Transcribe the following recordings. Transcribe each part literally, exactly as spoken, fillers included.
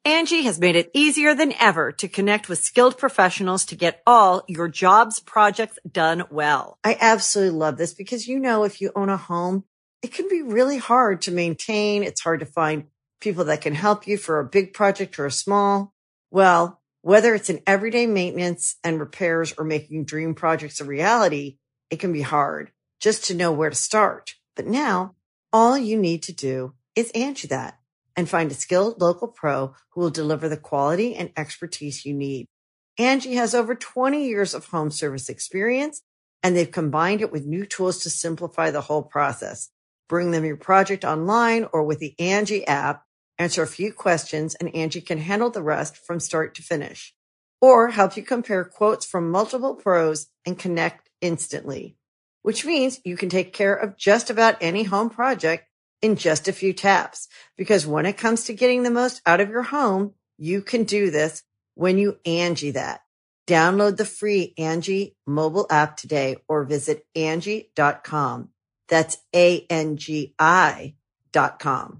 Angie has made it easier than ever to connect with skilled professionals to get all your jobs projects done well. I absolutely love this because, you know, if you own a home, it can be really hard to maintain. It's hard to find people that can help you for a big project or a small. Well, whether it's in everyday maintenance and repairs or making dream projects a reality, it can be hard just to know where to start. But now all you need to do is Angie that and find a skilled local pro who will deliver the quality and expertise you need. Angie has over twenty years of home service experience, and they've combined it with new tools to simplify the whole process. Bring them your project online or with the Angie app, answer a few questions, and Angie can handle the rest from start to finish. Or help you compare quotes from multiple pros and connect instantly, which means you can take care of just about any home project in just a few taps. Because when it comes to getting the most out of your home, you can do this when you Angie that. Download the free Angie mobile app today or visit Angie dot com. That's A N G I dot com.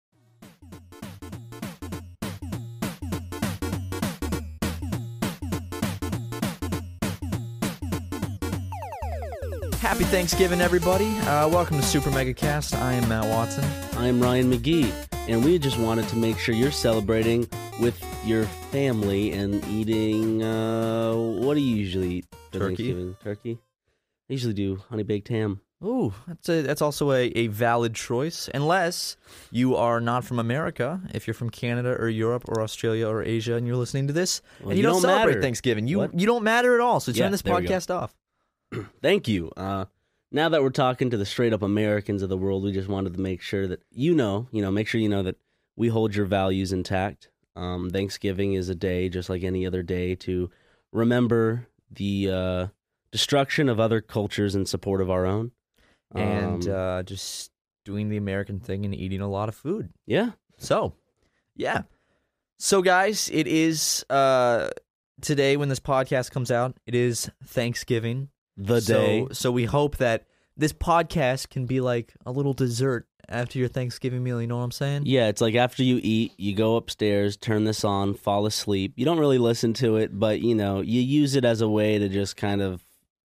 Happy Thanksgiving, everybody. Uh, welcome to Super Mega Cast. I am Matt Watson. I am Ryan McGee, and we just wanted to make sure you're celebrating with your family and eating, uh, what do you usually eat for Turkey. Thanksgiving? Turkey? I usually do honey-baked ham. Ooh, that's a, that's also a, a valid choice, unless you are not from America. If you're from Canada or Europe or Australia or Asia and you're listening to this, Well, and you, you don't, don't celebrate matter. Thanksgiving, you What? you don't matter at all, so turn Yeah, this there we go. podcast off. Thank you. Uh, now that we're talking to the straight-up Americans of the world, we just wanted to make sure that you know, you know, make sure you know that we hold your values intact. Um, Thanksgiving is a day, just like any other day, to remember the uh, destruction of other cultures in support of our own. And Um, uh, just doing the American thing and eating a lot of food. yeah. So, yeah. So, guys, it is uh, today when this podcast comes out, it is Thanksgiving. The so, day. So we hope that this podcast can be like a little dessert after your Thanksgiving meal. You know what I'm saying? Yeah, it's like after you eat, you go upstairs, turn this on, fall asleep. You don't really listen to it, but, you know, you use it as a way to just kind of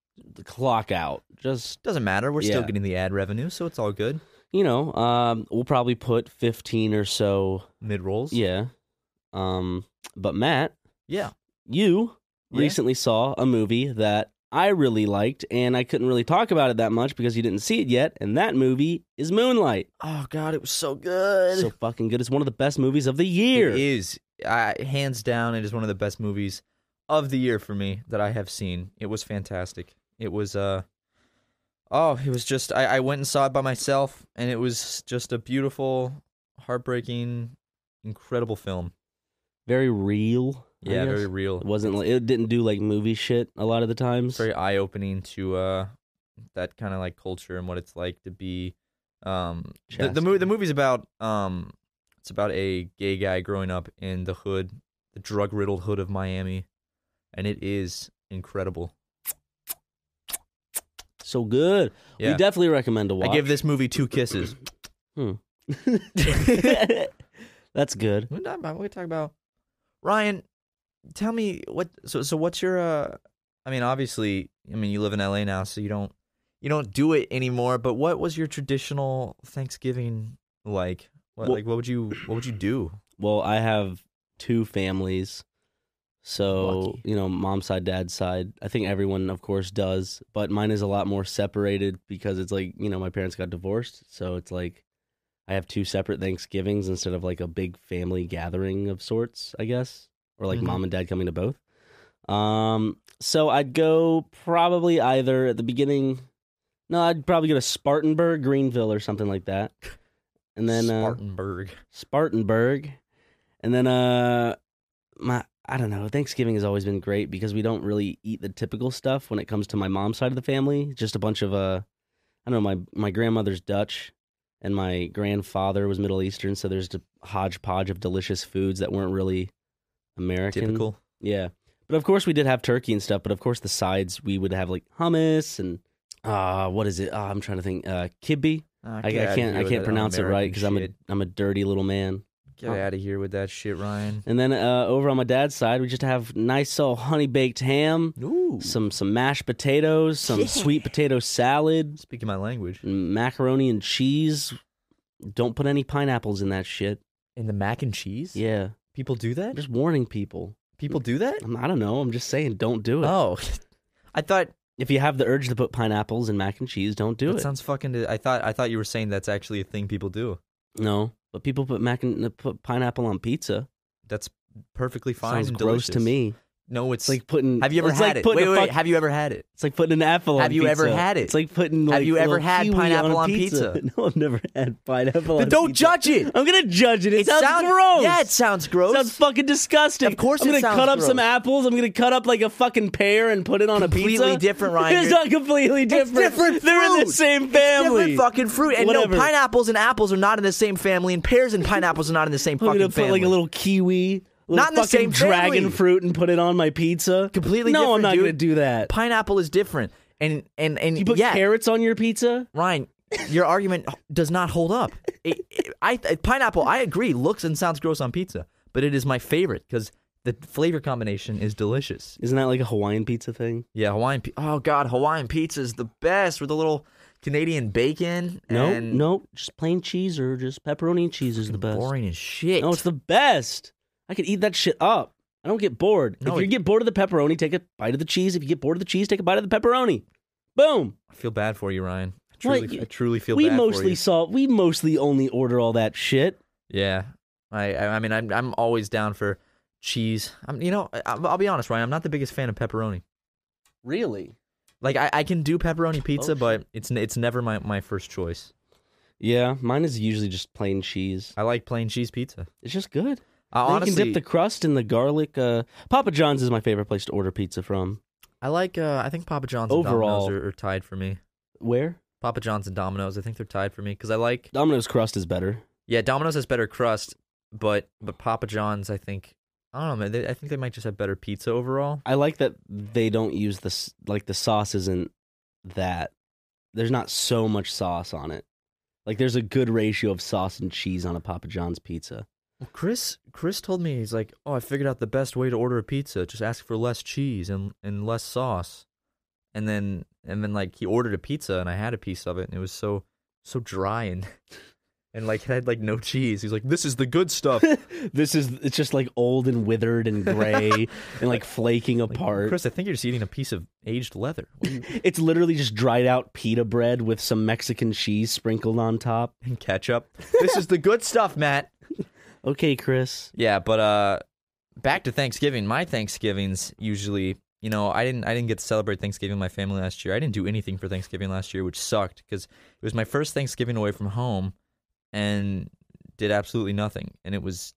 clock out. Just, Doesn't matter. We're still Yeah. getting the ad revenue, so it's all good. you know, um, we'll probably put fifteen or so. Mid rolls. Yeah. Um, but Matt, Yeah. you Yeah. recently saw a movie that I really liked, and I couldn't really talk about it that much because you didn't see it yet, and that movie is Moonlight. Oh, God, it was so good. So fucking good. It's one of the best movies of the year. It is. I, hands down, it is one of the best movies of the year for me that I have seen. It was fantastic. It was, uh, oh, it was just, I, I went and saw it by myself, and it was just a beautiful, heartbreaking, incredible film. Very real. I Yeah, guess. very real. It wasn't like it didn't do like movie shit a lot of the times. It's very eye-opening to uh, that kind of like culture and what it's like to be. Um, the the, mo- the movie's about um, it's about a gay guy growing up in the hood, the drug-riddled hood of Miami, and it is incredible. So good. Yeah. We definitely recommend to watch. I give this movie two kisses. Hmm. That's good. What are we talking about? What are we talking about? Ryan, tell me what. So, so what's your? Uh, I mean, obviously, I mean, you live in L A now, so you don't, you don't do it anymore. But what was your traditional Thanksgiving like? What, Well- like, what would you, what would you do? Well, I have two families. So, Lucky. you know, mom's side, dad's side. I think everyone, of course, does. But mine is a lot more separated because it's like, you know, my parents got divorced. So it's like I have two separate Thanksgivings instead of like a big family gathering of sorts, I guess. Or like Mhm. mom and dad coming to both. Um, so I'd go probably either at the beginning. No, I'd probably go to Spartanburg, Greenville, or something like that. And then uh, Spartanburg. Spartanburg. And then uh my I don't know, Thanksgiving has always been great because we don't really eat the typical stuff when it comes to my mom's side of the family. Just a bunch of uh I don't know, my my grandmother's Dutch and my grandfather was Middle Eastern, so there's a hodgepodge of delicious foods that weren't really American. Typical. Yeah. But of course we did have turkey and stuff, but of course the sides we would have like hummus and uh what is it? Oh, I'm trying to think. Uh kibbe. Ah, I, I get outta can't here I with can't that pronounce it right un-American because I'm a shit. I'm a dirty little man. Get out of here with that shit, Ryan. And then uh, over on my dad's side, we just have nice old honey baked ham, Ooh. some some mashed potatoes, some Yeah. sweet potato salad, Speaking my language. macaroni and cheese. Don't put any pineapples in that shit. In the mac and cheese? Yeah, People do that? I'm just warning people. People do that? I'm- I don't know. I'm just saying, don't do it. Oh. I thought If you have the urge to put pineapples in mac and cheese, don't do that it. sounds fucking I thought I thought you were saying that's actually a thing people do. No, but people put mac and put pineapple on pizza. That's perfectly fine Sounds and gross to delicious. me. No, it's It's like putting. Have you ever it's had like it? putting Wait, a wait, wait. fuck- Have you ever had it? It's like putting an apple on Have you pizza. ever had it? It's like putting. Like, Have you a ever little had kiwi pineapple on, on pizza? pizza? No, I've never had pineapple Then on don't pizza. judge it. I'm gonna judge it. It, sounds, gross. Yeah, it sounds gross. It sounds fucking disgusting. Of course I'm it gonna sounds cut up some gross. apples. I'm gonna cut up like a fucking pear and put it on Completely a pizza. different, Ryan. It's You're- not completely different. different They're in the fruit. same family. Different fucking fruit. And Whatever. no, pineapples and apples are not in the same family, and pears and pineapples are not in the same I'm fucking gonna put family. like a little kiwi, little Not in the fucking same dragon family. fruit, and put it on my pizza. Completely No, I'm different, not dude. gonna do that. Pineapple is different. And and and You put yeah, carrots on your pizza? Ryan, your argument does not hold up. It, it, I pineapple, I agree, looks and sounds gross on pizza, but it is my favorite because the flavor combination is delicious. Isn't that like a Hawaiian pizza thing? Yeah, Hawaiian. pi- Oh God, Hawaiian pizza is the best with a little Canadian bacon. No, and no, just plain cheese or just pepperoni and cheese is the best. boring as shit. No, it's the best. I could eat that shit up. I don't get bored. No, if you it- get bored of the pepperoni, take a bite of the cheese. If you get bored of the cheese, take a bite of the pepperoni. Boom. I feel bad for you, Ryan. I truly, What? I truly feel we bad for mostly you. saw. We mostly only order all that shit. Yeah, I, I, I mean, I'm, I'm always down for cheese. I'm, you know, I, I'll be honest, Ryan. I'm not the biggest fan of pepperoni. Really? Like, I, I can do pepperoni pizza, Oh, but it's, it's never my, my first choice. Yeah, mine is usually just plain cheese. I like plain cheese pizza. It's just good. I Then honestly, you can dip the crust in the garlic. Uh, Papa John's is my favorite place to order pizza from. I like. Uh, I think Papa John's Overall- and Domino's are, are tied for me. Where? Papa John's and Domino's, I think they're tied for me because I like. Domino's crust is better. Yeah, Domino's has better crust, but but Papa John's, I think. I don't know, man. They, I think they might just have better pizza overall. I like that they don't use this. Like the sauce isn't that. There's not so much sauce on it. Like there's a good ratio of sauce and cheese on a Papa John's pizza. Well, Chris, Chris told me he's like, oh, I figured out the best way to order a pizza. Just ask for less cheese and and less sauce, and then and then like he ordered a pizza and I had a piece of it and it was so so dry and and like it had like no cheese. He's like, this is the good stuff. This is it's just like old and withered and gray and like flaking Like, apart. Chris, I think you're just eating a piece of aged leather. What are you- It's literally just dried out pita bread with some Mexican cheese sprinkled on top. and ketchup. This is the good stuff, Matt. Okay, Chris. Yeah, but uh, back to Thanksgiving. My Thanksgivings usually, you know, I didn't I didn't get to celebrate Thanksgiving with my family last year. I didn't do anything for Thanksgiving last year, which sucked because it was my first Thanksgiving away from home, and did absolutely nothing. And it was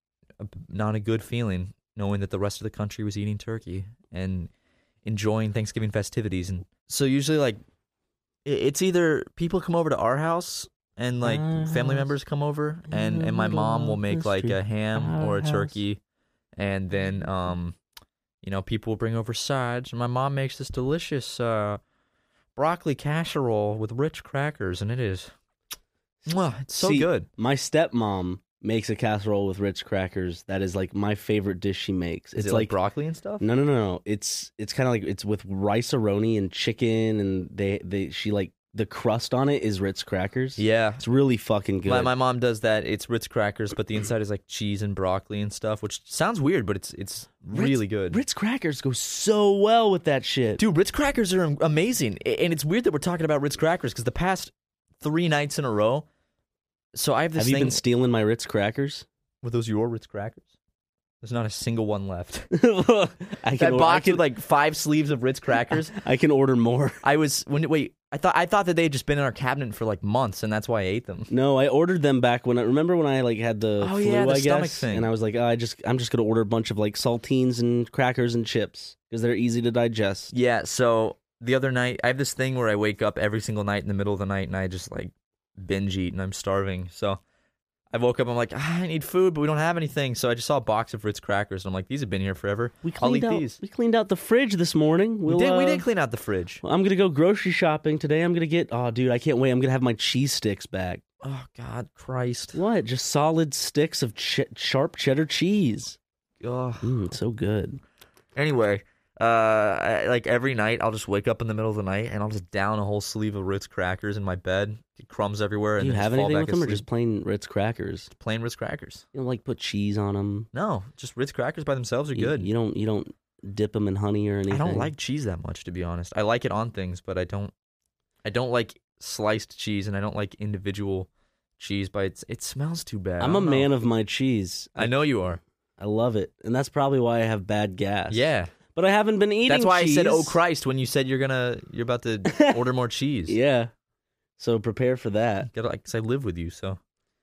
a, not a good feeling knowing that the rest of the country was eating turkey and enjoying Thanksgiving festivities. And so usually, like, it, it's either people come over to our house. And like Our family house members come over, and, in and my the mom will middle make of the like a street. ham Our or a house. turkey, and then um, you know, people will bring over sides. And my mom makes this delicious uh, broccoli casserole with rich crackers, and it is, mwah, it's so See, good. My stepmom makes a casserole with Ritz crackers. That is like my favorite dish she makes. Is it's it like, broccoli and stuff? no, no, no, no. It's it's kind of like it's with rice-a-roni and chicken, and they they she like the crust on it is Ritz crackers. Yeah. It's really fucking good. My, my mom does that. It's Ritz crackers, but the inside is like cheese and broccoli and stuff, which sounds weird, but it's it's really Ritz, good. Ritz crackers go so well with that shit. Dude, Ritz crackers are amazing, and it's weird that we're talking about Ritz crackers because the past three nights in a row. So I have this Have you thing. been stealing my Ritz crackers? Were those your Ritz crackers? There's not a single one left. I That can, or- I box can, with like five sleeves of Ritz crackers. I can order more. I was when wait. I thought I thought that they had just been in our cabinet for like months, and that's why I ate them. No, I ordered them back when I remember when I like had the Oh, flu, yeah, the I stomach guess, thing. and I was like, oh, I just I'm just gonna order a bunch of like saltines and crackers and chips because they're easy to digest. Yeah. So the other night, I have this thing where I wake up every single night in the middle of the night, and I just like binge eat, and I'm starving. So I woke up. I'm like, ah, I need food, but we don't have anything. So I just saw a box of Ritz crackers, and I'm like, these have been here forever. We I'll cleaned eat out these. we cleaned out the fridge this morning. We We'll, did. we uh, did clean out the fridge. I'm gonna go grocery shopping today. I'm gonna get. Oh, dude, I can't wait. I'm gonna have my cheese sticks back. Oh, God, Christ. What? Just solid sticks of ch- sharp cheddar cheese. Ugh. Mm, so good. Anyway, uh, I, like every night, I'll just wake up in the middle of the night and I'll just down a whole sleeve of Ritz crackers in my bed, get crumbs everywhere. Do and you then have just fall anything back with them, or asleep. just plain Ritz crackers? Plain Ritz crackers? You don't like put cheese on them? No, just Ritz crackers by themselves are You, good. you don't. You don't dip them in honey or anything. I don't like cheese that much, to be honest. I like it on things, but I don't. I don't like sliced cheese, and I don't like individual cheese. But it's, it smells too bad. I'm I a don't know. man of my cheese. I know you are. I love it, and that's probably why I have bad gas. Yeah, but I haven't been eating. that's why cheese. I said, "Oh Christ," when you said you're gonna, you're about to order more cheese. Yeah. So prepare for that. Because I live with you, so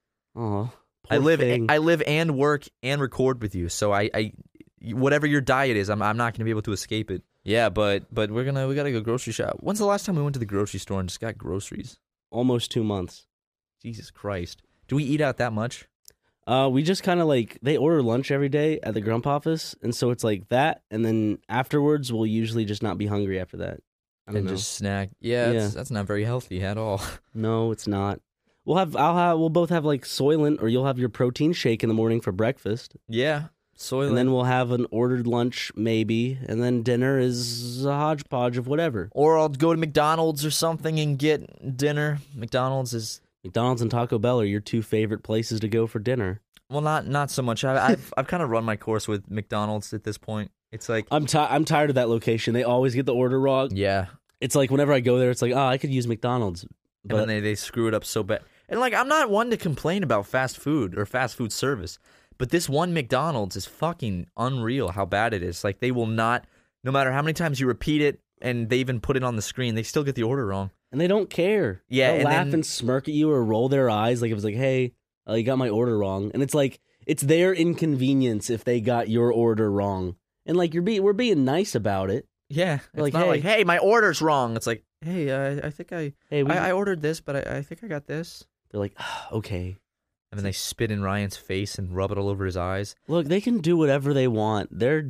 Oh, I live, I live and work and record with you. So I, I whatever your diet is, I'm, I'm not gonna be able to escape it. Yeah, but, but we're gonna, we gotta go grocery shop. When's the last time we went to the grocery store and just got groceries? almost two months. Jesus Christ, do we eat out that much? Uh, we just kind of like they order lunch every day at the Grump office, and so it's like that, and then afterwards we'll usually just not be hungry after that. I don't And know. just snack. Yeah, Yeah. That's, that's not very healthy at all. No, it's not. We'll have I'll have we'll both have like Soylent, or you'll have your protein shake in the morning for breakfast, Yeah, soy. and then we'll have an ordered lunch maybe, and then dinner is a hodgepodge of whatever. Or I'll go to McDonald's or something and get dinner. McDonald's is McDonald's and Taco Bell are your two favorite places to go for dinner. well, not not so much. I, I've I've kind of run my course with McDonald's at this point. It's like I'm ti I'm tired of that location. They always get the order wrong. yeah, It's like whenever I go there, it's like, oh, I could use McDonald's. and But then they they screw it up so bad. And like I'm not one to complain about fast food or fast food service, but this one McDonald's is fucking unreal how bad it is. Like they will not, no matter how many times you repeat it, and they even put it on the screen, they still get the order wrong. and they don't care. Yeah, They'll and laugh then- and smirk at you or roll their eyes like it was like, hey, uh, you got my order wrong. And it's like it's their inconvenience if they got your order wrong. And like you're being we're being nice about it. Yeah, it's Like, not hey- like hey, my order's wrong. It's like hey, uh, I think I Hey, we, I, I ordered this, but I, I think I got this. they're like, ah, okay. And then they spit in Ryan's face and rub it all over his eyes. Look, they can do whatever they want. They're,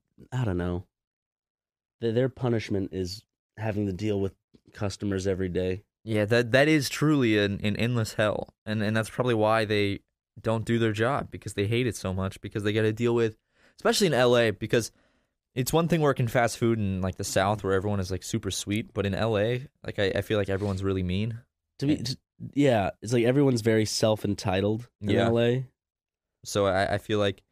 I don't know. Their, their punishment is having to deal with customers every day. Yeah, that that is truly an, an endless hell, and and that's probably why they don't do their job, because they hate it so much, because they got to deal with, especially in L A, because it's one thing working fast food in like the South where everyone is like super sweet, but in L A, like I, I feel like everyone's really mean. To be, t- yeah, it's like everyone's very self entitled in Yeah. L A. So I, I feel like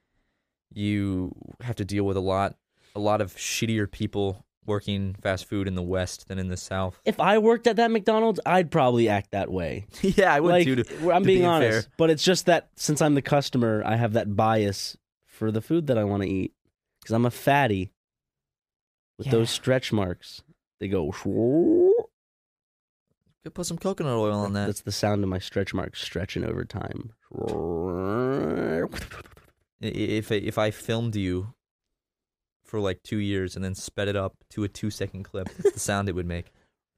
you have to deal with a lot, a lot of shittier people working fast food in the West than in the South. If I worked at that McDonald's, I'd probably act that way. Yeah, I would like, too. To, I'm to being be honest, fair. but it's just that since I'm the customer, I have that bias for the food that I want to eat because I'm a fatty with Yeah. those stretch marks. They go. Could put some coconut oil on that. That's the sound of my stretch marks stretching over time. I- If I- if I filmed you for like two years and then sped it up to a two second clip, that's the sound it would make.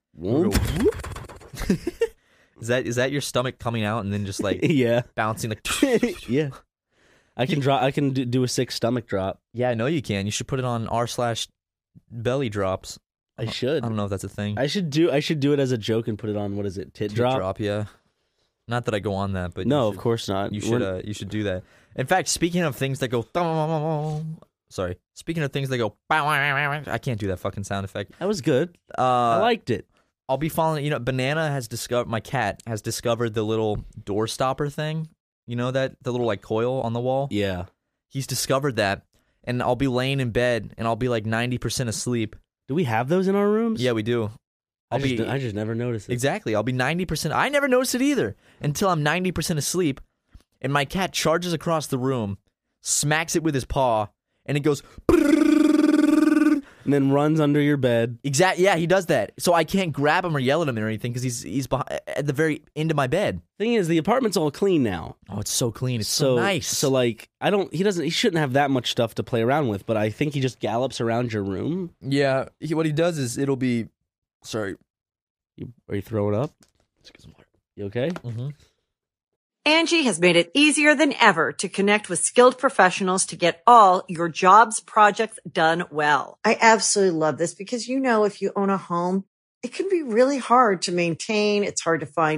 Is that is that your stomach coming out and then just like yeah, bouncing like? yeah. I can drop. I can do, do a sick stomach drop. Yeah, I know you can. You should put it on r slash belly drops. I should. I don't know if that's a thing. I should do. I should do it as a joke and put it on. What is it? Tit, Tit drop? drop, yeah. Not that I go on that, but No, you of should, course not. you should We're- uh, you should do that. In fact, speaking of things that go, sorry. Speaking of things that go, I can't do that fucking sound effect. that was good. Uh, I liked it. I'll be following. You know, Banana has discovered. My cat has discovered the little door stopper thing. You know that the little like coil on the wall. Yeah. He's discovered that, and I'll be laying in bed, and I'll be like ninety percent asleep. Do we have those in our rooms? Yeah, we do. I I'll just, be I just never noticed it. exactly. I'll be ninety percent. I never noticed it either until I'm ninety percent asleep, and my cat charges across the room, smacks it with his paw, and it goes. And then runs under your bed. Exact. Yeah, he does that. So I can't grab him or yell at him or anything because he's he's behind, at the very end of my bed. Thing is, the apartment's all clean now. Oh, it's so clean. It's so, nice. So like, I don't. He doesn't. He shouldn't have that much stuff to play around with. But I think he just gallops around your room. yeah, he, what he does is it'll be. Sorry. You, are you throwing up? You okay? Mm-hmm. Angie has made it easier than ever to connect with skilled professionals to get all your jobs projects done well. I absolutely love this because, you know, if you own a home, it can be really hard to maintain. It's hard to find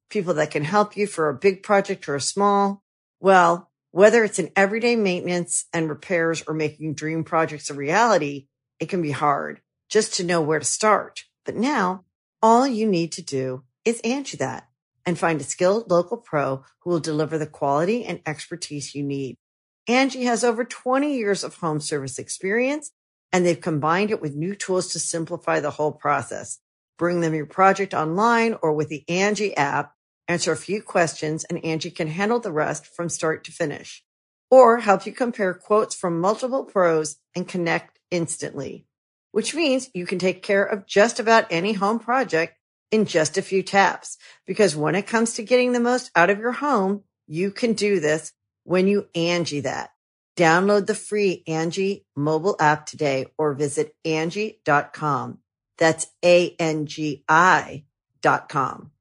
People that can help you for a big project or a small. Well, whether it's in everyday maintenance and repairs or making dream projects a reality, it can be hard just to know where to start. But now, all you need to do is Angie that and find a skilled local pro who will deliver the quality and expertise you need. Angie has over twenty years of home service experience, and they've combined it with new tools to simplify the whole process. Bring them your project online or with the Angie app, answer a few questions, and Angie can handle the rest from start to finish. Or help you compare quotes from multiple pros and connect instantly, which means you can take care of just about any home project in just a few taps. Because when it comes to getting the most out of your home, you can do this when you Angie that. Download the free Angie mobile app today or visit Angie dot com. That's A N G I dot com.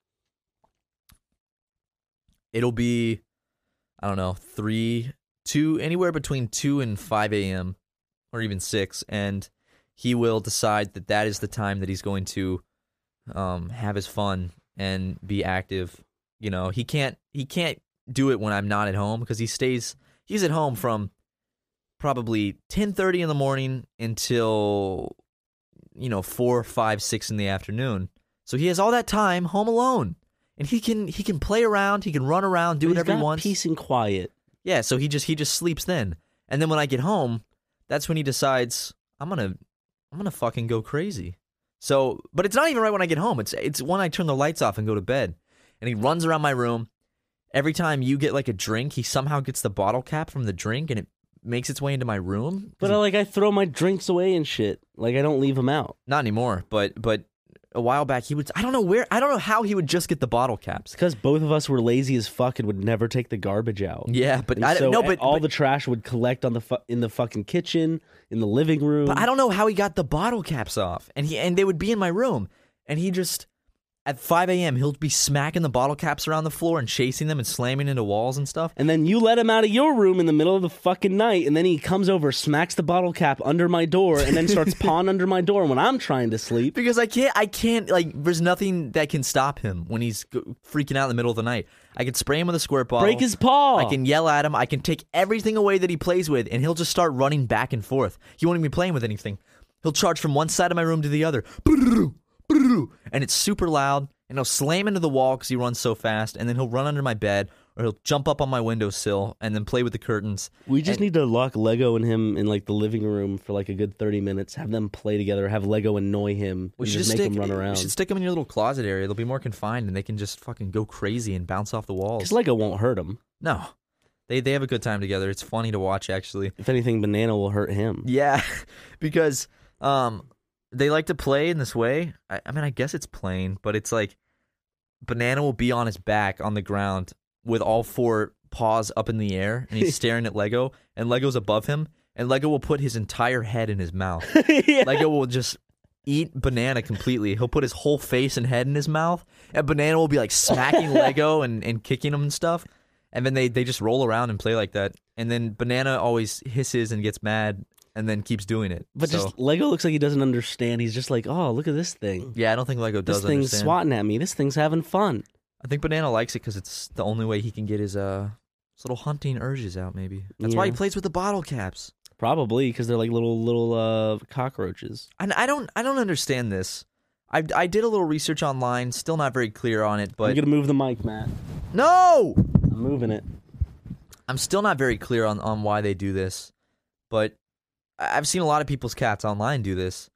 It'll be, I don't know, three, two, anywhere between two and five a.m. or even six, and he will decide that that is the time that he's going to um, have his fun and be active. You know, he can't he can't do it when I'm not at home because he stays he's at home from probably ten thirty in the morning until, you know, four, five, six in the afternoon. So he has all that time home alone, and he can he can play around, he can run around, do But whatever he's he got wants. peace and quiet. Yeah, so he just he just sleeps then, and then when I get home, that's when he decides I'm gonna I'm gonna fucking go crazy. So, but it's not even right when I get home. It's it's when I turn the lights off and go to bed, and he runs around my room. Every time you get like a drink, he somehow gets the bottle cap from the drink, and it makes its way into my room. But I, like I throw my drinks away and shit. Like I don't leave them out. Not anymore, but but a while back he would. I don't know where. I don't know how he would just get the bottle caps. Because both of us were lazy as fuck and would never take the garbage out. Yeah, but And I so don't know. But all but, the trash would collect on the fu- in the fucking kitchen, in the living room. but I don't know how he got the bottle caps off, and he and they would be in my room, and he just. At five a.m., he'll be smacking the bottle caps around the floor and chasing them and slamming into walls and stuff. And then you let him out of your room in the middle of the fucking night, and then he comes over, smacks the bottle cap under my door, and then starts pawing under my door when I'm trying to sleep. Because I can't, I can't, like, there's nothing that can stop him when he's g- freaking out in the middle of the night. I can spray him with a squirt bottle. Break his paw. I can yell at him. I can take everything away that he plays with, and he'll just start running back and forth. He won't even be playing with anything. He'll charge from one side of my room to the other. And it's super loud. And he'll slam into the wall because he runs so fast, and then he'll run under my bed, or he'll jump up on my windowsill and then play with the curtains. We just and, need to lock Lego and him in like the living room for like a good thirty minutes. Have them play together. Have Lego annoy him. We and should just make stick, him run around. We should stick them in your little closet area. They'll be more confined, and they can just fucking go crazy and bounce off the walls. Because Lego won't hurt him. No, they they have a good time together. It's funny to watch, actually. If anything, Banana will hurt him. Yeah, because um, they like to play in this way. I, I mean, I guess it's playing, but it's like. Banana will be on his back on the ground with all four paws up in the air, and he's staring at Lego, and Lego's above him, and Lego will put his entire head in his mouth. Yeah. Lego will just eat Banana completely. He'll put his whole face and head in his mouth, and Banana will be like smacking Lego and, and kicking him and stuff, and then they, they just roll around and play like that. And then Banana always hisses and gets mad and then keeps doing it. But So, just Lego looks like he doesn't understand. He's just like, oh, look at this thing. yeah, I don't think Lego This does thing's understand. swatting at me. This thing's having fun. I think Banana likes it because it's the only way he can get his uh his little hunting urges out. Maybe that's why he Yeah. plays with the bottle caps. Probably because they're like little little uh, cockroaches. And I don't I don't understand this. I I did a little research online, still not very clear on it. I'm But gonna move the mic, Matt. no, I'm moving it. I'm still not very clear on on why they do this. But I- I've seen a lot of people's cats online do this.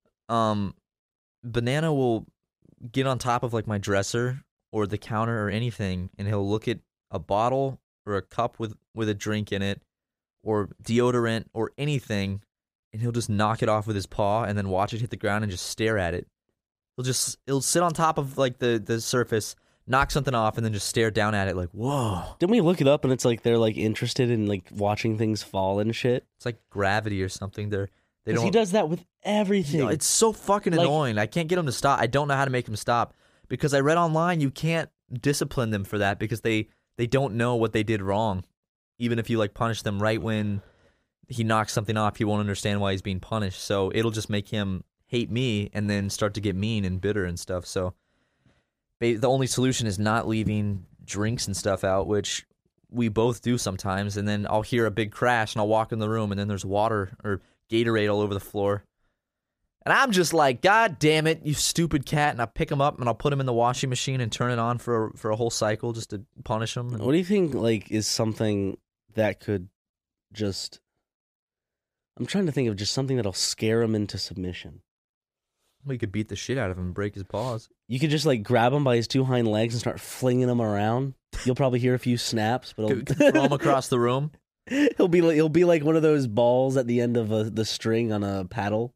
Um, Banana will get on top of like my dresser or the counter or anything, and he'll look at a bottle or a cup with, with a drink in it or deodorant or anything, and he'll just knock it off with his paw and then watch it hit the ground and just stare at it. He'll just he'll sit on top of like the, the surface, knock something off, and then just stare down at it like, whoa. Didn't we look it up and it's like they're like interested in like watching things fall and shit? It's like gravity or something. They're they Because don't he does that with everything. You know, it's so fucking Like- annoying. I can't get him to stop. I don't know how to make him stop because I read online you can't discipline them for that because they, they don't know what they did wrong. Even if you like punish them right when he knocks something off, he won't understand why he's being punished. So it'll just make him hate me and then start to get mean and bitter and stuff. So ba- the only solution is not leaving drinks and stuff out, which we both do sometimes. And then I'll hear a big crash, and I'll walk in the room, and then there's water or Gatorade all over the floor. And I'm just like, God damn it, you stupid cat. And I pick him up, and I'll put him in the washing machine and turn it on for a, for a whole cycle just to punish him. And What do you think, like, is something that could just... I'm trying to think of just something that'll scare him into submission. we could beat the shit out of him and break his paws. You could just, like, grab him by his two hind legs and start flinging him around. You'll probably hear a few snaps, but Could- could throw him across the room. he'll be like, he'll be like one of those balls at the end of a, the string on a paddle.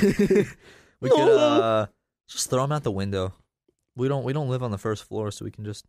We could uh, just throw him out the window. We don't we don't live on the first floor, so we can just.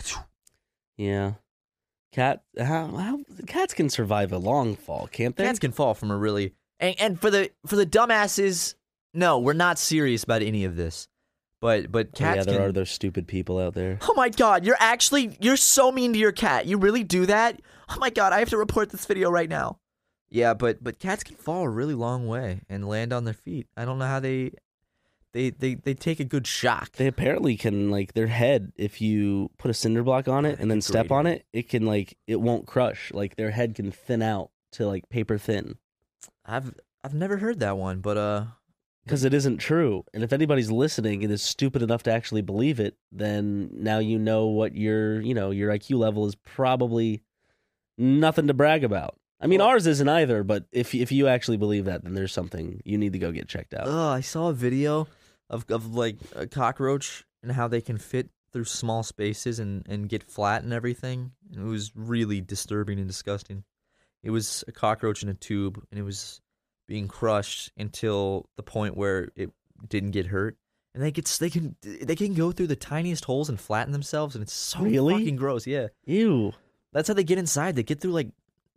Yeah. Cat, how, how cats can survive a long fall, can't they? Cats can fall from a really and, and for the for the dumbasses. No, we're not serious about any of this. But but Oh, cats. yeah, there can, are those stupid people out there. Oh my god, you're actually you're so mean to your cat. You really do that? Oh my god, I have to report this video right now. Yeah, but but cats can fall a really long way and land on their feet. I don't know how they they they, they take a good shock. They apparently can, like, their head, if you put a cinder block on it and then step on it, it can, like, it won't crush. Like, their head can thin out to, like, paper thin. I've I've never heard that one, but uh Because it isn't true. And if anybody's listening and is stupid enough to actually believe it, then now you know what your, you know, your I Q level is probably nothing to brag about. I mean, Well- ours isn't either, but if if you actually believe that, then there's something you need to go get checked out. Oh, I saw a video of of like a cockroach and how they can fit through small spaces and, and get flat and everything. And it was really disturbing and disgusting. It was a cockroach in a tube, and it was being crushed until the point where it didn't get hurt. And they get they can they can go through the tiniest holes and flatten themselves, and it's so Really? fucking gross. Yeah, Ew. that's how they get inside. They get through like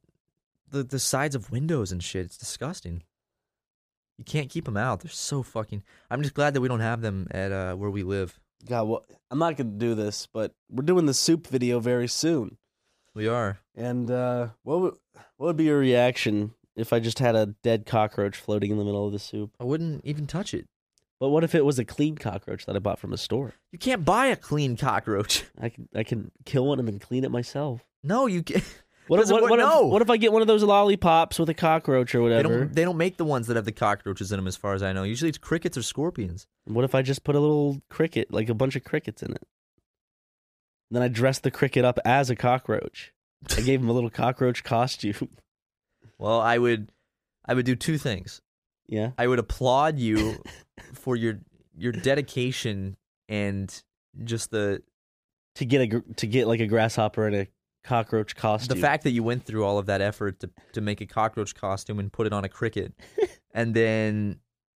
the the sides of windows and shit. It's disgusting. You can't keep them out. They're so fucking. I'm just glad that we don't have them at uh, where we live. God, well, I'm not going to do this, but we're doing the soup video very soon. We are. And uh, what would what would be your reaction if I just had a dead cockroach floating in the middle of the soup? I wouldn't even touch it. But what if it was a clean cockroach that I bought from a store? You can't buy a clean cockroach. I can I can kill one and then clean it myself. No, you can't. What if, Because what, of what, what- no. if, what if I get one of those lollipops with a cockroach or They whatever? don't. They don't make the ones that have the cockroaches in them, as far as I know. Usually, it's crickets or scorpions. What if I just put a little cricket, like a bunch of crickets in it? Then I dressed the cricket up as a cockroach. I gave him a little cockroach costume. Well, I would. I would do two things. Yeah. I would applaud you for your your dedication and just the To get a gr- to get like a grasshopper and a cockroach the costume. fact that you went through all of that effort to to make a cockroach costume and put it on a cricket, and then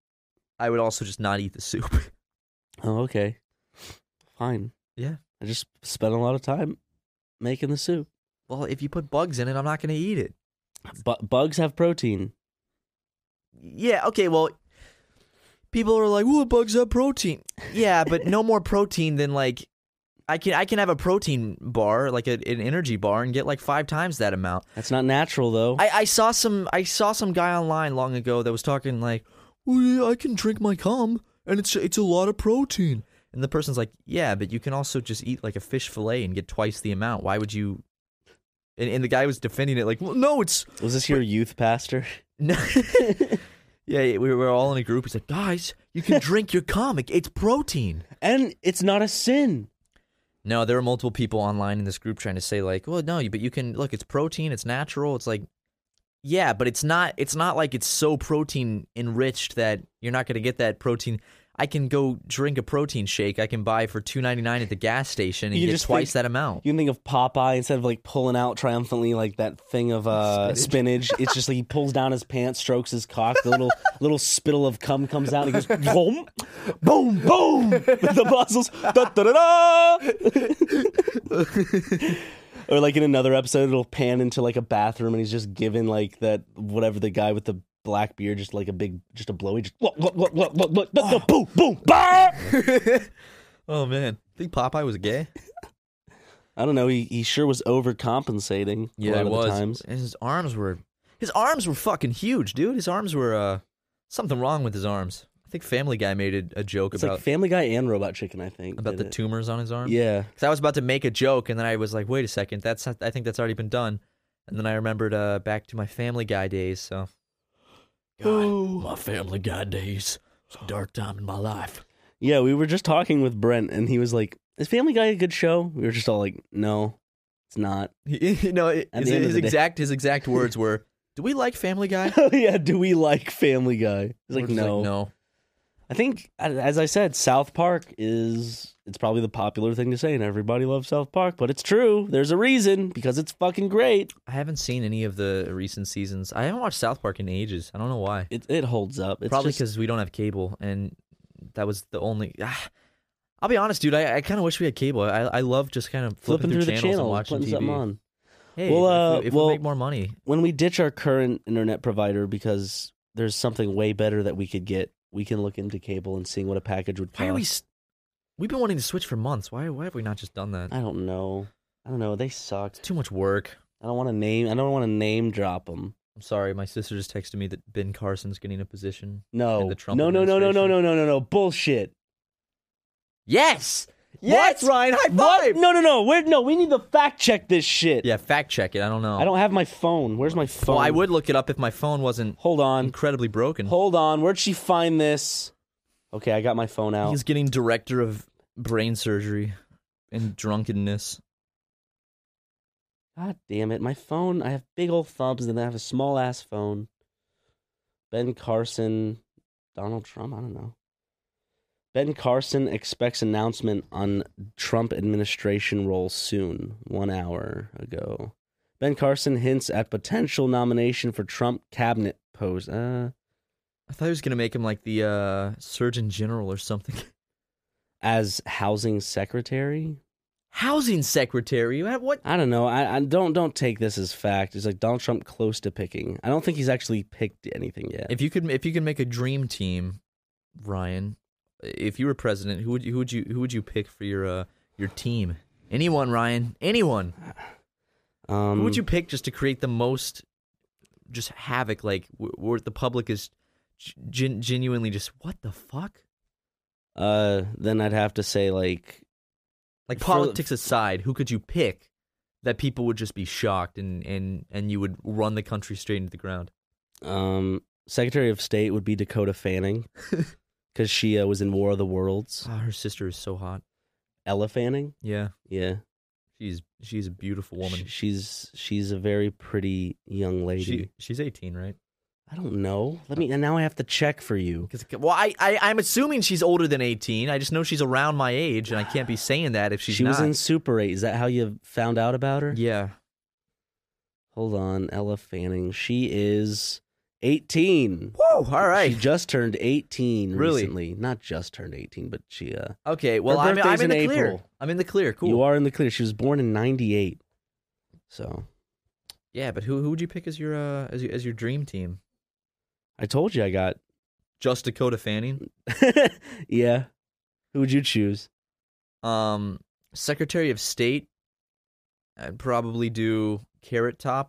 I would also just not eat the soup. Oh, okay. Fine. Yeah. I just spent a lot of time making the soup. Well, if you put bugs in it, I'm not going to eat it. But bugs have protein. Yeah, okay, well, people are like, "Well, bugs have protein." Yeah, but no more protein than like I can I can have a protein bar, like a, an energy bar, and get like five times that amount. That's not natural, though. I, I saw some I saw some guy online long ago that was talking like, "Well, yeah, I can drink my cum, and it's it's a lot of protein." And the person's like, "Yeah, but you can also just eat like a fish fillet and get twice the amount. Why would you?" And, and the guy was defending it like, "Well, no, it's Was this your youth pastor? no." Yeah, we were all in a group. He's like, "Guys, you can drink your cum. It- It's protein." And it's not a sin. No, there were multiple people online in this group trying to say like, "Well, no, but you can look. It's protein. It's natural." It's like, yeah, but it's not. It's not like it's so protein enriched that you're not going to get that protein. I can go drink a protein shake I can buy for two ninety-nine at the gas station and You get just twice think- that amount. You can think of Popeye instead of like pulling out triumphantly like that thing of uh, spinach. It's just like he pulls down his pants, strokes his cock, the little little spittle of cum comes out, and he goes boom, boom, boom, with the muscles. Da, da, da, da. Or like in another episode, it'll pan into like a bathroom, and he's just giving like that whatever the guy with the black beard, just like a big, just a blowy, just look, look, look, look, look, look, look, boom, boom, bah! Oh man, think Popeye was gay? I don't know. He he sure was overcompensating. a lot it of was. the times. And his arms were, his arms were fucking huge, dude. His arms were uh, something wrong with his arms. I think Family Guy made a, a joke It's about like Family Guy and Robot Chicken, I think. about did the it. tumors on his arm. Yeah. Because I was about to make a joke, and then I was like, "Wait a second, that's I think that's already been done." And then I remembered uh, back to my Family Guy days. So, God, Oh. my Family Guy days. It's a dark time in my life. Yeah, we were just talking with Brent, and he was like, "Is Family Guy a good show?" We were just all like, "No, it's not." you know, his, At the end of his the day. exact his exact words were, "Do we like Family Guy?" Oh yeah, do we like Family Guy? He's We're like, just no. no. I think, as I said, South Park is, it's probably the popular thing to say, and everybody loves South Park, but it's true. There's a reason, because it's fucking great. I haven't seen any of the recent seasons. I haven't watched South Park in ages. I don't know why. It it holds up. It's Probably just- because we don't have cable, and that was the only. Ah, I'll be honest, dude. I, I kind of wish we had cable. I I love just kind of flipping flipping, through the channels and channel, watching putting T V. something on. Hey, Well, uh, if, we, if well- we make more money, When we ditch our current internet provider because there's something way better that we could get, we can look into cable and seeing what a package would cost. why are we? s- We've been wanting to switch for months. Why why have we not just done that? I don't know. I don't know. They suck. It's too much work. I don't want to name. I don't want to name drop them. I'm sorry. My sister just texted me that Ben Carson's getting a position. No. In the Trump no, no, no, no, no, administration. no, no, no, no. Bullshit. Yes. Yes, Ryan. High What? No, no, no. We're, no, we need to fact check this shit. Yeah, fact check it. I don't know. I don't have my phone. Where's my phone? Well, I would look it up if my phone wasn't Hold on. incredibly broken. Hold on. Where'd she find this? Okay, I got my phone out. He's getting director of brain surgery and drunkenness. God damn it. My phone, I have big old thumbs and I have a small ass phone. Ben Carson, Donald Trump, I don't know. Ben Carson expects announcement on Trump administration role soon, one hour ago. Ben Carson hints at potential nomination for Trump cabinet post. Uh, I thought he was gonna make him like the uh, Surgeon General or something. as housing secretary? Housing secretary. You have what? I don't know. I, I don't don't take this as fact. It's like Donald Trump close to picking. I don't think he's actually picked anything yet. If you could, if you could make a dream team, Ryan, if you were president, who would you, who would you, who would you pick for your uh, your team? Anyone, Ryan? Anyone? um, Who would you pick just to create the most, just havoc? Like wh- where the public is gen- genuinely just what the fuck? Uh, then I'd have to say like Like For- politics aside, who could you pick that people would just be shocked and and and you would run the country straight into the ground? um Secretary of State would be Dakota Fanning because she uh, was in War of the Worlds. Oh, her sister is so hot. Ella Fanning, Yeah, yeah, she's she's a beautiful woman. Sh- she's she's a very pretty young lady. She she's eighteen, right? I don't know. Let me. And now I have to check for you. 'Cause- well, I, I I'm assuming she's older than eighteen. I just know she's around my age, and I can't be saying that if she's she not. was in Super eight. Is that how you found out about her? Yeah. Hold on, Ella Fanning. She is eighteen. Whoa! All right. She just turned eighteen Really? recently. Not just turned eighteen, but she. Uh, Okay. Well, Her I'm, I'm birthday's in the in clear. April. I'm in the clear. Cool. You are in the clear. She was born in ninety-eight. So Yeah, but who who would you pick as your uh as your, as your dream team? I told you I got. Just Dakota Fanning. Yeah. Who would you choose? Um, Secretary of State. I'd probably do Carrot Top.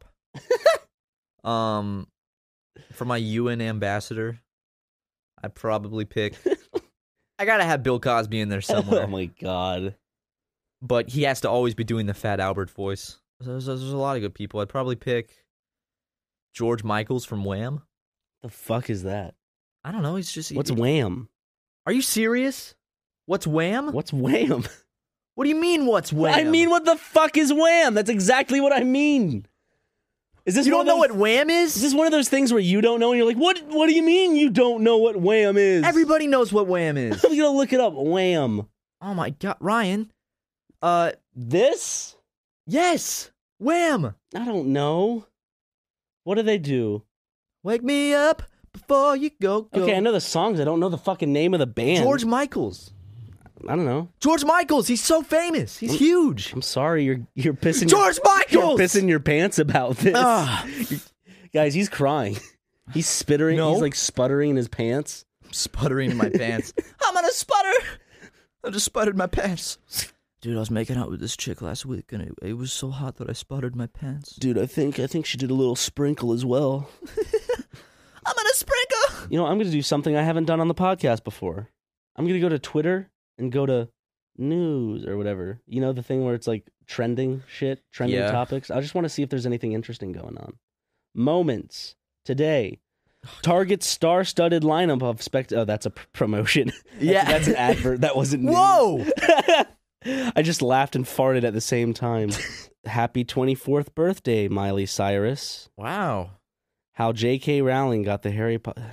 um, for my U N ambassador, I'd probably pick. I gotta have Bill Cosby in there somewhere, Oh my god. but he has to always be doing the Fat Albert voice. There's, there's a lot of good people. I'd probably pick George Michaels from Wham. The fuck is that? I don't know. He's just. What's he, Wham? Are you serious? What's Wham? What's Wham? What do you mean? What's Wham? I mean, what the fuck is Wham? That's exactly what I mean. Is this you one don't of know those- what Wham is? Is this one of those things where you don't know and you're like, what? What do you mean you don't know what Wham is? Everybody knows what Wham is. I'm gonna look it up. Wham. Oh my god, Ryan. Uh, This? yes, Wham. I don't know. What do they do? Wake me up before you go. go. Okay, I know the songs. I don't know the fucking name of the band. George Michaels. I don't know. George Michaels. He's so famous. He's huge. I'm sorry. You're you're pissing. George your, Michaels. You're pissing your pants about this. Ah. Guys, he's crying. He's spittering. No. He's like sputtering in his pants. I'm sputtering in my pants. I'm gonna sputter. I just sputtered my pants. Dude, I was making out with this chick last week, and it, it was so hot that I sputtered my pants. Dude, I think I think she did a little sprinkle as well. I'm gonna sprinkle. You know, I'm going to do something I haven't done on the podcast before. I'm going to go to Twitter and go to news or whatever. You know, the thing where it's like trending shit, trending Yeah. topics. I just want to see if there's anything interesting going on. Moments today. Target's star-studded lineup of spect. Oh, that's a pr- promotion. That's, Yeah. that's an advert. That wasn't news. Whoa! I just laughed and farted at the same time. Happy twenty-fourth birthday, Miley Cyrus. Wow. How J K. Rowling got the Harry Potter.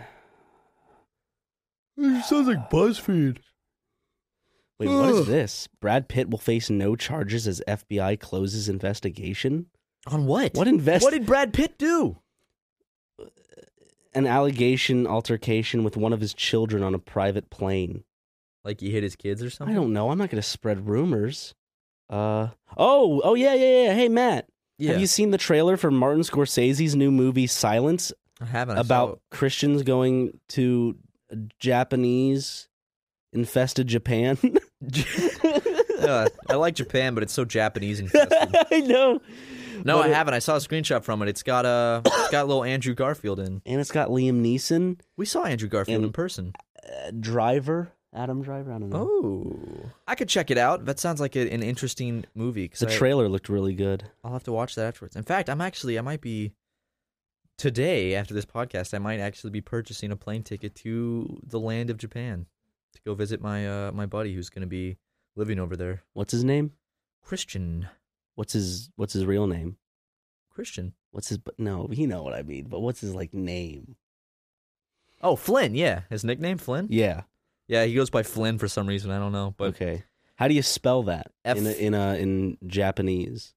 It sounds like BuzzFeed. Wait, what is this? Brad Pitt will face no charges as F B I closes investigation. On what? What invest? What did Brad Pitt do? An allegation altercation with one of his children on a private plane. Like he hit his kids or something? I don't know. I'm not going to spread rumors. Uh oh, oh yeah, yeah, yeah. Hey Matt, Yeah. have you seen the trailer for Martin Scorsese's new movie Silence I haven't. I about Christians going to Japanese infested Japan? uh, I like Japan, but it's so Japanese infested. I know. No, But I it- haven't. I saw a screenshot from it. It's got uh, it's got little Andrew Garfield in. And it's got Liam Neeson, We saw Andrew Garfield And- in person. uh, Driver, Adam Driver. I don't know. Oh, I could check it out. That sounds like a, an interesting movie. 'Cause The I- trailer looked really good. I'll have to watch that afterwards. In fact, I'm actually, I might be today after this podcast. I might actually be purchasing a plane ticket to the land of Japan to go visit my uh my buddy who's going to be living over there. What's his name? Christian, What's his What's his real name? Christian. What's his? No, you know what I mean. But what's his like name? Oh, Flynn. Yeah, his nickname Flynn. Yeah. Yeah, he goes by Flynn for some reason. I don't know, but Okay. How do you spell that F- in a, in a, in Japanese?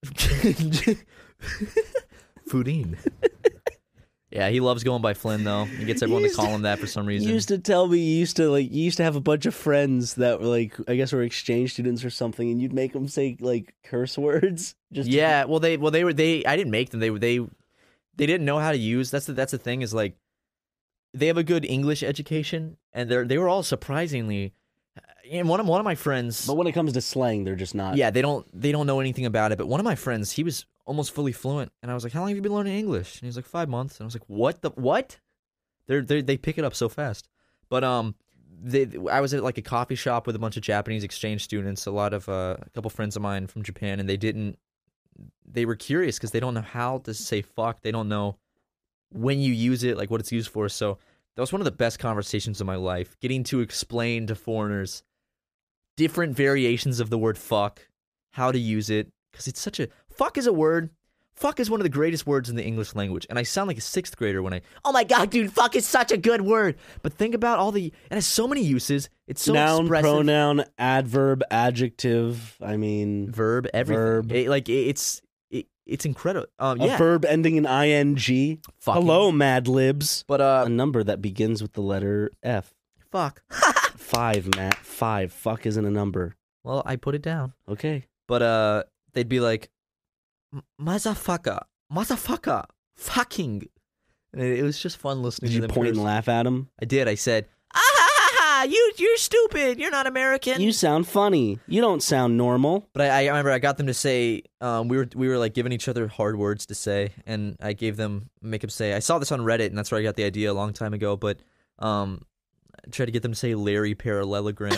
Foodine. Yeah, he loves going by Flynn though. He gets everyone You to used call to- him that for some reason. You used to tell me you used to like you used to have a bunch of friends that were like I guess were exchange students or something, and you'd make them say like curse words. Just to- Yeah, well, they well they were they. I didn't make them. They were they they didn't know how to use. That's the that's the thing is like they have a good English education, and they're they were all surprisingly. And one of one of my friends, But when it comes to slang, they're just not. yeah, they don't they don't know anything about it. But one of my friends, he was almost fully fluent, and I was like, "How long have you been learning English?" And he was like, five months." And I was like, "What the what?" They're they they pick it up so fast. But um, they I was at like a coffee shop with a bunch of Japanese exchange students, a lot of uh, a couple friends of mine from Japan, and they didn't. They were curious because they don't know how to say fuck. They don't know when you use it, like what it's used for. So that was one of the best conversations of my life, getting to explain to foreigners different variations of the word fuck, how to use it, because it's such a fuck is a word. Fuck is one of the greatest words in the English language, and I sound like a sixth grader when I, oh my god, dude, fuck is such a good word. But think about all the, it has so many uses. It's so Noun, expressive. pronoun, adverb, adjective. I mean, Verb, everything. Verb. It- like it, it's it, it's incredible. Um, a yeah. verb ending in ing. Fucking. Hello, Mad Libs. But A uh, number that begins with the letter F. fuck. Five, Matt. Five. Fuck isn't a number. Well, I put it down. Okay. But uh, they'd be like, "M- motherfucker, motherfucker, fucking. And it, it was just fun listening Did to you them point curse. and laugh at him? I did. I said, ah ha ha ha, you you're stupid. You're not American. You sound funny. You don't sound normal. But I, I remember I got them to say, um, we were we were like giving each other hard words to say, and I gave them make them say. I saw this on Reddit, and that's where I got the idea a long time ago. But um, I tried to get them to say Larry parallelogram.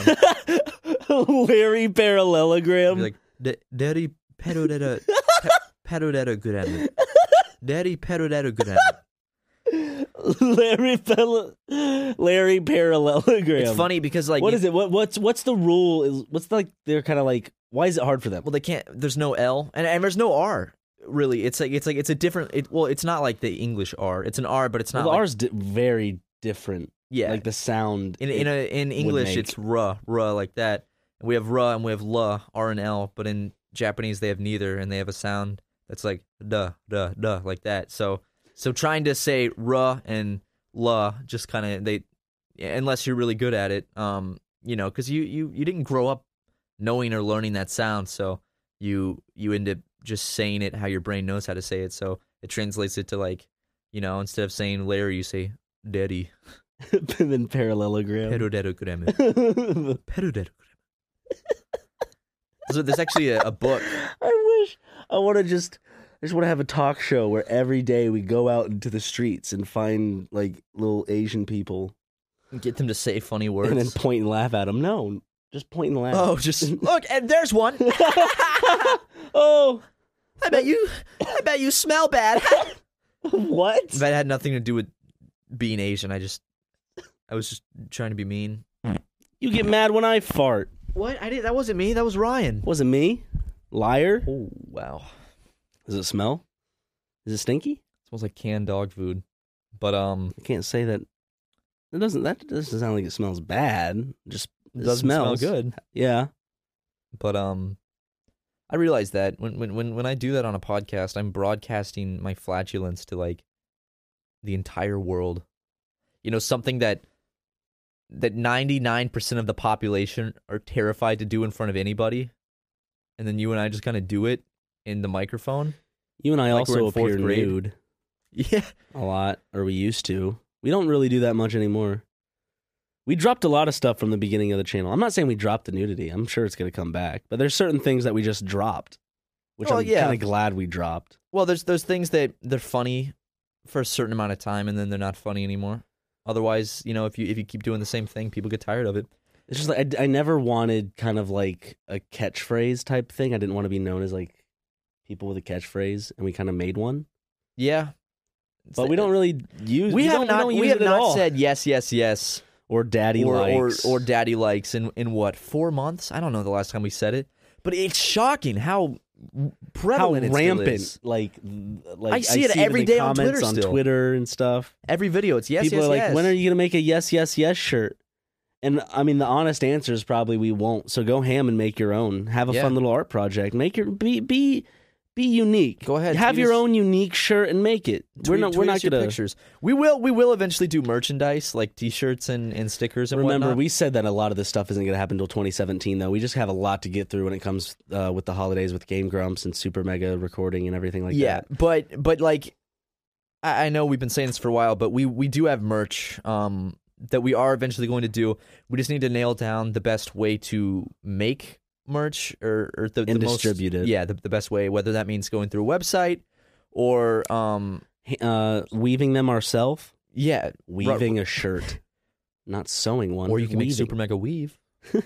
Larry parallelogram. Be like, "Da- Daddy perodetta perodetta good at it. Daddy perodetta good at it. Larry Pel- Larry parallelogram. It's funny because like What you- is it? What what's what's the rule? Is what's the, like they're kind of like why is it hard for them? Well, they can't. There's no L, and, and there's no R. Really, it's like it's like it's a different. It, well, it's not like the English R. It's an R, but it's Well, not. the like, R's di- very different. yeah. Like the sound in it in a, in would English, make. it's ruh ruh like that. And we have ruh and we have la R and L, but in Japanese they have neither, and they have a sound that's like duh duh duh like that. So so trying to say ruh and la just kind of they, unless you're really good at it, um, you know, because you you you didn't grow up knowing or learning that sound, so you you end up just saying it how your brain knows how to say it. So it translates it to like, you know, instead of saying Larry, you say daddy. and then parallelogram. Perodettogram. Perodettogram. So there's actually a, a book. I wish I want to just I just want to have a talk show where every day we go out into the streets and find like little Asian people Get them to say funny words. and then point and laugh at them. No, just point and laugh. Oh, just look, and there's one. Oh, I bet you, I bet you smell bad. what? That had nothing to do with being Asian. I just, I was just trying to be mean. You get mad when I fart. What? I did. That wasn't me. That was Ryan. Wasn't me. Liar. Oh wow. Does it smell? Is it stinky? It smells like canned dog food. But um, I can't say that. It doesn't. That doesn't sound like it smells bad. It just it it doesn't smells smell good. Yeah. But um, I realize that when when when when I do that on a podcast, I'm broadcasting my flatulence to like the entire world. You know, something that that ninety-nine percent of the population are terrified to do in front of anybody, and then you and I just kind of do it in the microphone. You and I Like we're also in fourth appear grade. nude Yeah. a lot, or we used to. We don't really do that much anymore. We dropped a lot of stuff from the beginning of the channel. I'm not saying we dropped the nudity. I'm sure it's going to come back. But there's certain things that we just dropped, which Well, I'm yeah. kind of glad we dropped. Well, there's those things that they're funny for a certain amount of time, and then they're not funny anymore. Otherwise, you know, if you if you keep doing the same thing, people get tired of it. It's just like I, I never wanted kind of like a catchphrase type thing. I didn't want to be known as like people with a catchphrase, and we kind of made one. Yeah. But we don't really use. We, we have don't, not. We, don't We use have it at not all. said yes, yes, yes, or daddy or, likes or or daddy likes in in what four months? I don't know the last time we said it, but it's shocking how how prevalent it still rampant. is. Like, like I see it in every the day on comments Twitter on still. Twitter and stuff. Every video, it's yes, People yes, are like, yes. "When are you gonna make a yes, yes, yes shirt?" And I mean, the honest answer is probably we won't. So go ham and make your own. Have a Yeah. fun little art project. Make your be be be unique. Go ahead, Have tweet your us- own unique shirt and make it. we're Tweet- not. We're tweet not us your gonna. pictures. We will. We will eventually do merchandise like T-shirts and, and stickers and Remember, whatnot. we said that a lot of this stuff isn't going to happen until twenty seventeen, though. We just have a lot to get through when it comes uh, with the holidays, with Game Grumps and Super Mega recording and everything like yeah, that. but but like I, I know we've been saying this for a while, but we we do have merch um that we are eventually going to do. We just need to nail down the best way to make merch or, or the, And the most, distribute it. Yeah, the, the best way, whether that means going through a website or um Uh, weaving them ourselves, yeah, weaving a shirt, not sewing one. or you can make weaving. super mega weave.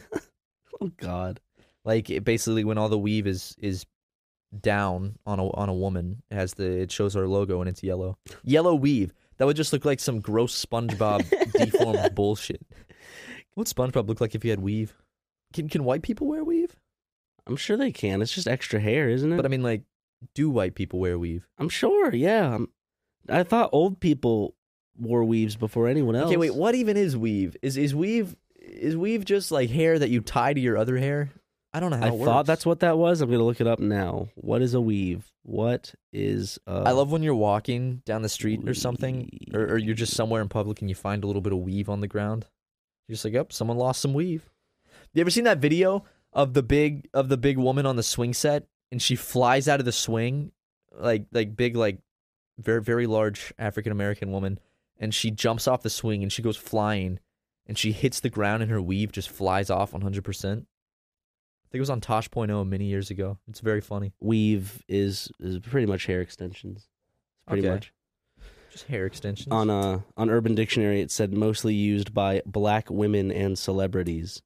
Oh God. Like it basically when all the weave is is down on a on a woman, it has the it shows our logo and it's yellow. Yellow weave. That would just look like some gross SpongeBob deformed bullshit. What would SpongeBob look like if he had weave? Can can white people wear weave? I'm sure they can. It's just extra hair, isn't it? But I mean, like, do white people wear weave? I'm sure. Yeah. I'm, I thought old people wore weaves before anyone else. Okay, wait. What even is weave? Is is weave is weave just like hair that you tie to your other hair? I don't know how I it works. thought that's what that was. I'm gonna look it up now. What is a weave? What is a I love when you're walking down the street or something, or, or you're just somewhere in public and you find a little bit of weave on the ground. You're just like, "Yep, someone lost some weave." You ever seen that video of the big of the big woman on the swing set, and she flies out of the swing, like like big like very very large African American woman, and she jumps off the swing and she goes flying, and she hits the ground and her weave just flies off one hundred percent. I think it was on Tosh point oh many years ago. It's very funny. weave is is pretty much hair extensions. Pretty Okay. much. Just hair extensions. On uh on Urban Dictionary, it said mostly used by black women and celebrities.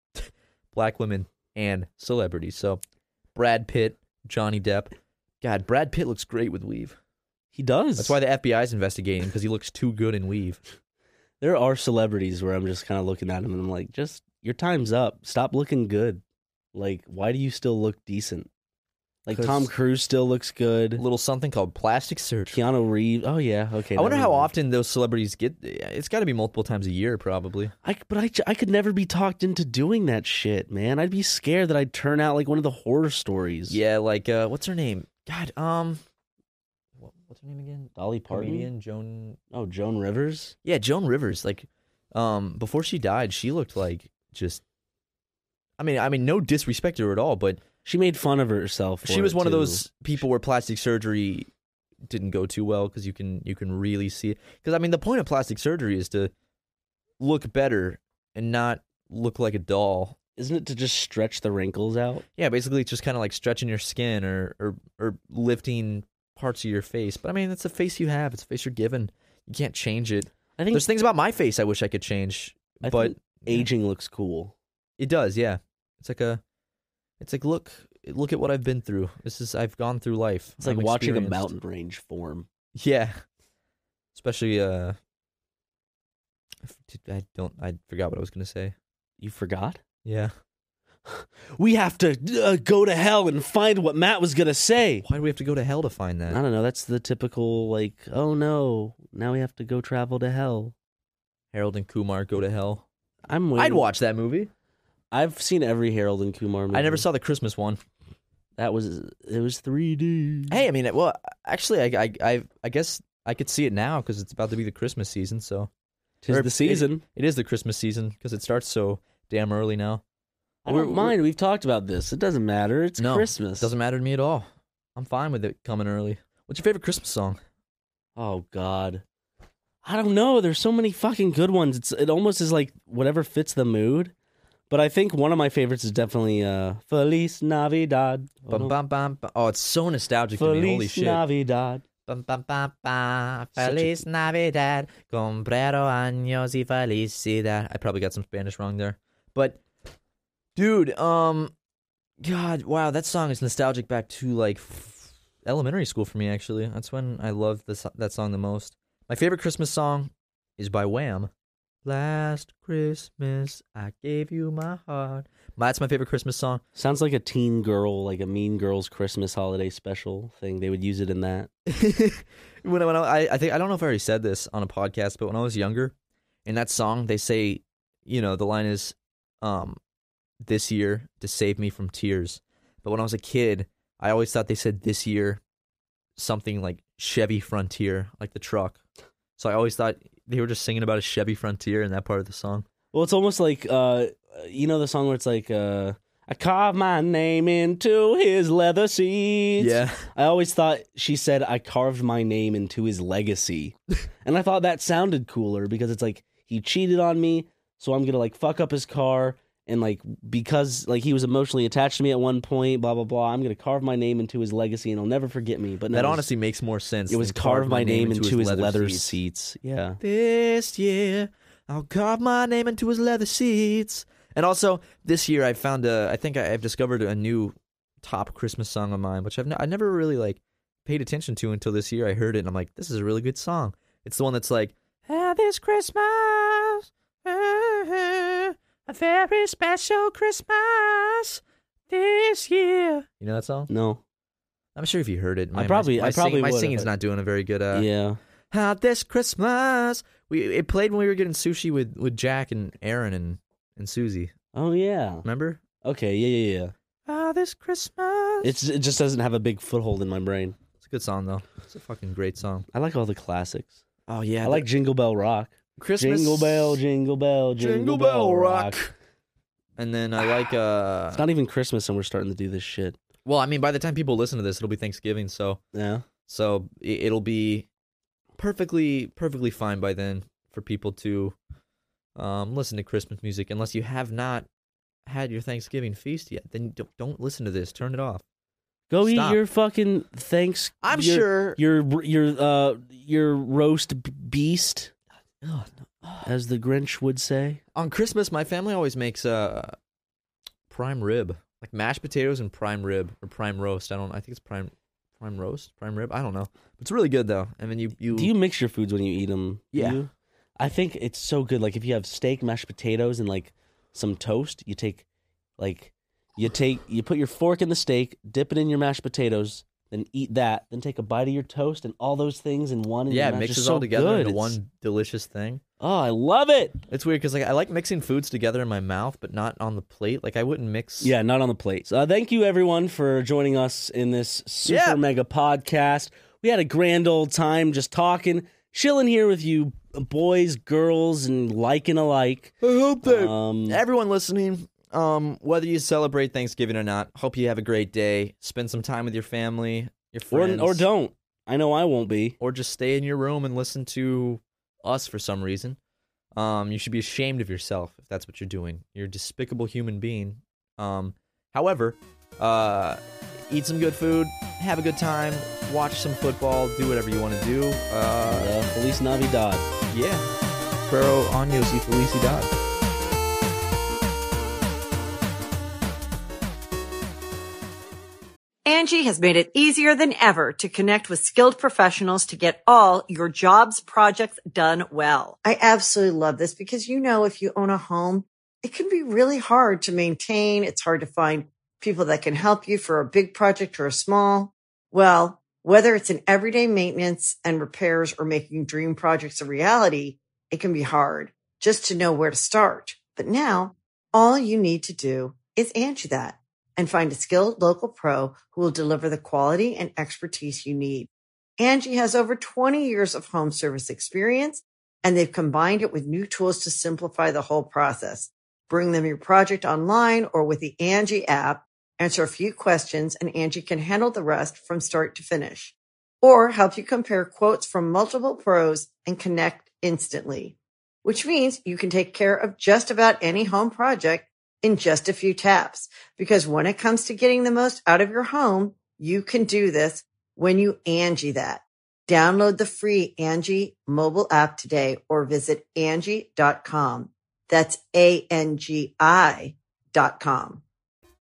Black women and celebrities. So Brad Pitt, Johnny Depp. God, Brad Pitt looks great with weave. He does. That's why the F B I is investigating him, because he looks too good in weave. There are celebrities where I'm just kind of looking at them and I'm like, just your time's up. Stop looking good. Like, why do you still look decent? Like 'Cause- Tom Cruise still looks good. A little something called plastic surgery. Keanu Reeves. Oh yeah, okay. I wonder never how mind. often those celebrities get. It's got to be multiple times a year, probably. I but I I could never be talked into doing that shit, man. I'd be scared that I'd turn out like one of the horror stories. Yeah, like uh, what's her name? God, um, what, what's her name again? Dolly Parton. Comedian Joan. Oh, Joan Rivers. Yeah, Joan Rivers. Like, um, before she died, she looked like just. I mean, I mean, no disrespect to her at all, but She made fun of herself. For she was it, one of too. those people where plastic surgery didn't go too well because you can you can really see it. Because I mean, the point of plastic surgery is to look better and not look like a doll. Isn't it to just stretch the wrinkles out? Yeah, basically, it's just kind of like stretching your skin or or or lifting parts of your face. But I mean, it's a face you have. It's a face you're given. You can't change it. I think There's things about my face I wish I could change, I but think aging looks cool. it does. Yeah, it's like a, it's like look, look at what I've been through. This is I've gone through life. It's like I'm watching a experienced. mountain range form. Yeah, especially uh, I don't. I forgot what I was gonna say. You forgot? Yeah. We have to uh, go to hell and find what Matt was gonna say. Why do we have to go to hell to find that? I don't know. That's the typical like, oh no, now we have to go travel to hell. Harold and Kumar go to hell. I'm waiting. I'd watch that movie. I've seen every Harold and Kumar movie. I never saw the Christmas one. That was it. Was three D. Hey, I mean, well, actually, I, I, I, I guess I could see it now because it's about to be the Christmas season. So, Tis or the season. It, it is the Christmas season because it starts so damn early now. I don't mind. We've talked about this. It doesn't matter. It's No, Christmas. Doesn't matter to me at all. I'm fine with it coming early. What's your favorite Christmas song? Oh God, I don't know. There's so many fucking good ones. It's it almost is like whatever fits the mood. But I think one of my favorites is definitely uh, Feliz Navidad. Oh, Bum, no. bum, bum, bum. Oh, it's so nostalgic to Feliz me. Holy shit. Navidad. Bum, bum, bum, bum. Such a- Feliz Navidad. Comprero años y felicidad. I probably got some Spanish wrong there. But, dude, um, God, wow, that song is nostalgic back to, like, f- elementary school for me, actually. That's when I loved this, that song the most. My favorite Christmas song is by Wham. Last Christmas, I gave you my heart. That's my favorite Christmas song. Sounds like a teen girl, like a Mean Girls Christmas holiday special thing. They would use it in that. when I, when I, I think I don't know if I already said this on a podcast, but when I was younger, in that song they say, you know, the line is, um, "This year to save me from tears." But when I was a kid, I always thought they said "this year," something like Chevy Frontier, like the truck. So I always thought they were just singing about a Chevy Frontier in that part of the song. Well, it's almost like, uh, you know the song where it's like, uh, I carved my name into his leather seats. Yeah. I always thought she said, I carved my name into his legacy. And I thought that sounded cooler because it's like, he cheated on me, so I'm going to like fuck up his car. And like, because like he was emotionally attached to me at one point, blah, blah, blah, I'm going to carve my name into his legacy and he'll never forget me. But no, That it was- honestly makes more sense. It was than carve my name into his leather seats. seats. Yeah. This year, I'll carve my name into his leather seats. And also, this year, I found a, I think I, I've discovered a new top Christmas song of mine, which I've ne- I never really, like, paid attention to until this year. I heard it, and I'm like, this is a really good song. It's the one that's like, "Ah, this Christmas, ah, a very special Christmas this year." You know that song? No. I'm sure if you heard it. My, I probably- my, my I probably sing, my would if singing's I- not doing a very good. Uh, yeah. How this Christmas. We it played when we were getting sushi with, with Jack and Aaron and, and Susie. Oh, yeah. Remember? Okay. Yeah, yeah, yeah. Ah, this Christmas. It's, it just doesn't have a big foothold in my brain. It's a good song though. It's a fucking great song. I like all the classics. Oh yeah, I like Jingle Bell Rock. Christmas. Jingle Bell, Jingle Bell, Jingle, Jingle Bell Rock. And then I like uh. It's not even Christmas and we're starting to do this shit. Well, I mean, by the time people listen to this, it'll be Thanksgiving. So Yeah. so it- it'll be perfectly perfectly fine by then for people to um listen to Christmas music, unless you have not had your Thanksgiving feast yet. Then don't, don't listen to this. Turn it off. Go Stop. eat your fucking thanks. I'm your, sure. your your uh your roast b- beast, Oh, no. as the Grinch would say. On Christmas, my family always makes uh prime rib, like mashed potatoes and prime rib or prime roast. I don't. I think it's prime prime roast, prime rib. I don't know. It's really good though. I mean, you you. Do you mix your foods when you eat them? Yeah. I think it's so good. Like if you have steak, mashed potatoes, and like some toast, you take like you take you put your fork in the steak, dip it in your mashed potatoes, then eat that, then take a bite of your toast and all those things in one. And yeah, your it mash- mixes just all so together good. into It's- one delicious thing. Oh, I love it. It's weird because like I like mixing foods together in my mouth, but not on the plate. Like I wouldn't mix. Yeah, not on the plate. So, uh, thank you everyone for joining us in this super Yeah. mega podcast. We had a grand old time just talking, chilling here with you boys, girls, and liking alike. I hope that Um, everyone listening, um, whether you celebrate Thanksgiving or not, hope you have a great day. Spend some time with your family, your or friends, or don't. I know I won't be. or just stay in your room and listen to us for some reason. Um, you should be ashamed of yourself if that's what you're doing. You're a despicable human being. Um, however, uh, eat some good food, have a good time, watch some football, do whatever you want to do. Uh, Uh, Feliz Navidad. yeah. Pero años y felicidad. Angie has made it easier than ever to connect with skilled professionals to get all your jobs projects done well. I absolutely love this because, you know, if you own a home, it can be really hard to maintain. It's hard to find people that can help you for a big project or a small. Well, whether it's in everyday maintenance and repairs or making dream projects a reality, it can be hard just to know where to start. But now all you need to do is Angie that and find a skilled local pro who will deliver the quality and expertise you need. Angie has over twenty years of home service experience, and they've combined it with new tools to simplify the whole process. Bring them your project online or with the Angie app, answer a few questions, and Angie can handle the rest from start to finish. Or help you compare quotes from multiple pros and connect instantly, which means you can take care of just about any home project in just a few taps. Because when it comes to getting the most out of your home, you can do this when you Angie that. Download the free Angie mobile app today or visit Angie dot com. That's A N G I dot com.